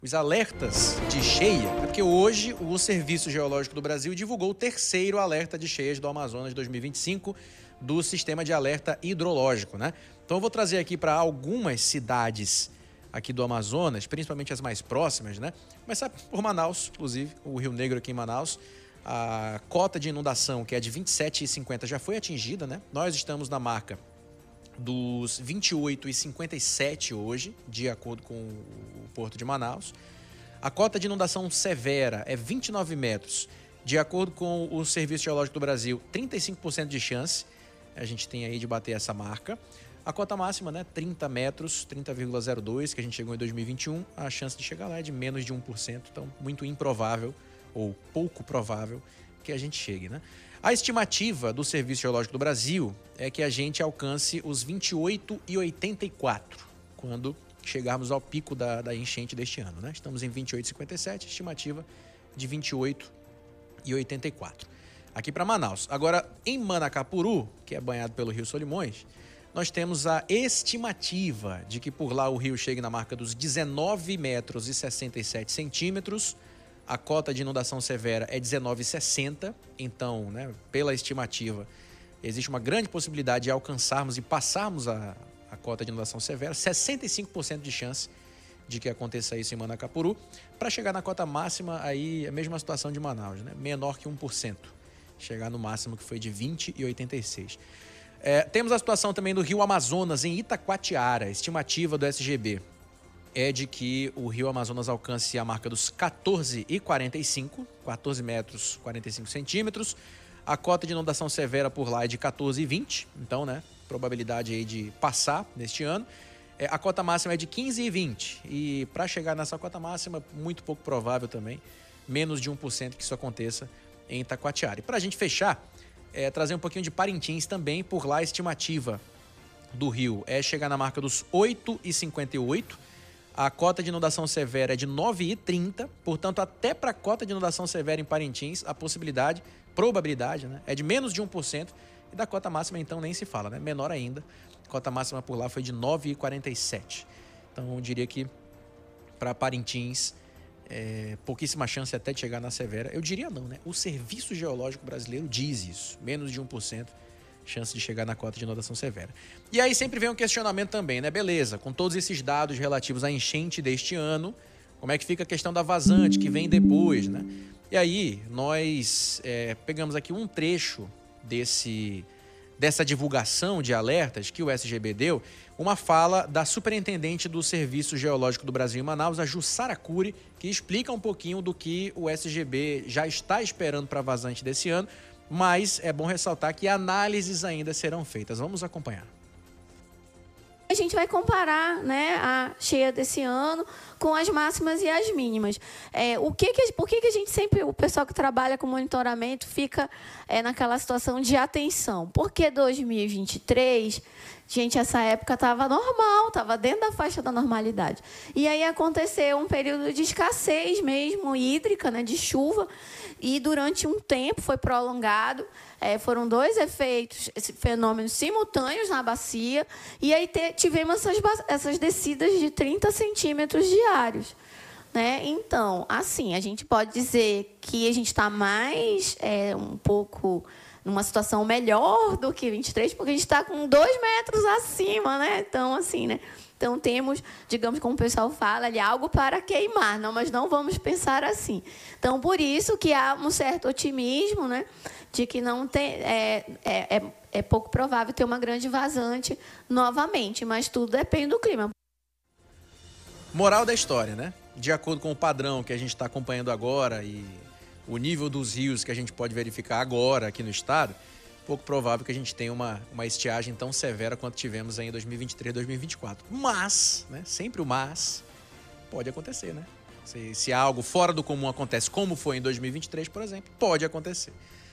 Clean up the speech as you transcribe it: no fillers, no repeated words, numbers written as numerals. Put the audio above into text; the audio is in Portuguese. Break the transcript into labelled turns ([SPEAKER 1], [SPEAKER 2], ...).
[SPEAKER 1] Os alertas de cheia, é porque hoje o Serviço Geológico do Brasil divulgou o terceiro alerta de cheias do Amazonas 2025 do Sistema de Alerta Hidrológico, né? Então eu vou trazer aqui para algumas cidades aqui do Amazonas, principalmente as mais próximas, né? Começar por Manaus, inclusive, o Rio Negro aqui em Manaus. A cota de inundação, que é de 27,50, já foi atingida, né? Nós estamos na marca dos 28,57 hoje, de acordo com o Porto de Manaus. A cota de inundação severa é 29 metros. De acordo com o Serviço Geológico do Brasil, 35% de chance. A gente tem aí de bater essa marca. A cota máxima, né, 30 metros, 30,02, que a gente chegou em 2021. A chance de chegar lá é de menos de 1%. Então, muito improvável, ou pouco provável, que a gente chegue, né? A estimativa do Serviço Geológico do Brasil é que a gente alcance os 28,84 quando chegarmos ao pico da enchente deste ano, né? Estamos em 28,57, estimativa de 28,84. Aqui para Manaus. Agora, em Manacapuru, que é banhado pelo Rio Solimões, nós temos a estimativa de que por lá o rio chegue na marca dos 19 metros e 67 centímetros. A cota de inundação severa é 19,60, então, né, pela estimativa, existe uma grande possibilidade de alcançarmos e passarmos a cota de inundação severa, 65% de chance de que aconteça isso em Manacapuru. Para chegar na cota máxima, aí é a mesma situação de Manaus, né, menor que 1%, chegar no máximo que foi de 20,86. Temos a situação também do Rio Amazonas, em Itacoatiara, estimativa do SGB é de que o Rio Amazonas alcance a marca dos 14,45, 14 metros 45 centímetros. A cota de inundação severa por lá é de 14,20, então, né, probabilidade aí de passar neste ano. A cota máxima é de 15,20 e para chegar nessa cota máxima, muito pouco provável também, menos de 1% que isso aconteça em Itacoatiara. E para a gente fechar, trazer um pouquinho de Parintins também, por lá a estimativa do rio é chegar na marca dos 8,58. A cota de inundação severa é de 9,30, portanto, até para a cota de inundação severa em Parintins, a probabilidade, né, é de menos de 1%, e da cota máxima, então, nem se fala, né? Menor ainda. A cota máxima por lá foi de 9,47. Então, eu diria que para Parintins, pouquíssima chance até de chegar na severa. Eu diria não, né? O Serviço Geológico Brasileiro diz isso, menos de 1%. Chance de chegar na cota de inundação severa. E aí sempre vem um questionamento também, né? Beleza, com todos esses dados relativos à enchente deste ano, como é que fica a questão da vazante que vem depois, né? E aí nós pegamos aqui um trecho dessa divulgação de alertas que o SGB deu, uma fala da superintendente do Serviço Geológico do Brasil em Manaus, a Jussara Cury, que explica um pouquinho do que o SGB já está esperando para a vazante desse ano. Mas é bom ressaltar que análises ainda serão feitas. Vamos acompanhar.
[SPEAKER 2] A gente vai comparar, né, a cheia desse ano com as máximas e as mínimas. Por que a gente sempre, o pessoal que trabalha com monitoramento, fica naquela situação de atenção? Porque 2023, gente, essa época estava normal, estava dentro da faixa da normalidade. E aí aconteceu um período de escassez mesmo, hídrica, né, de chuva, e durante um tempo foi prolongado. Foram dois fenômenos simultâneos na bacia, e aí tivemos essas descidas de 30 centímetros diários, né? Então, assim, a gente pode dizer que a gente está mais, um pouco, numa situação melhor do que 23, porque a gente está com 2 metros acima, né? Então, assim, né? Então, temos, digamos, como o pessoal fala, ali, algo para queimar, não, mas não vamos pensar assim. Então, por isso que há um certo otimismo, né, de que não tem, é pouco provável ter uma grande vazante novamente, mas tudo depende do clima.
[SPEAKER 1] Moral da história, né? De acordo com o padrão que a gente está acompanhando agora e o nível dos rios que a gente pode verificar agora aqui no estado, pouco provável que a gente tenha uma estiagem tão severa quanto tivemos aí em 2023, 2024. Mas, né, sempre o mas, pode acontecer, né? Se algo fora do comum acontece, como foi em 2023, por exemplo, pode acontecer.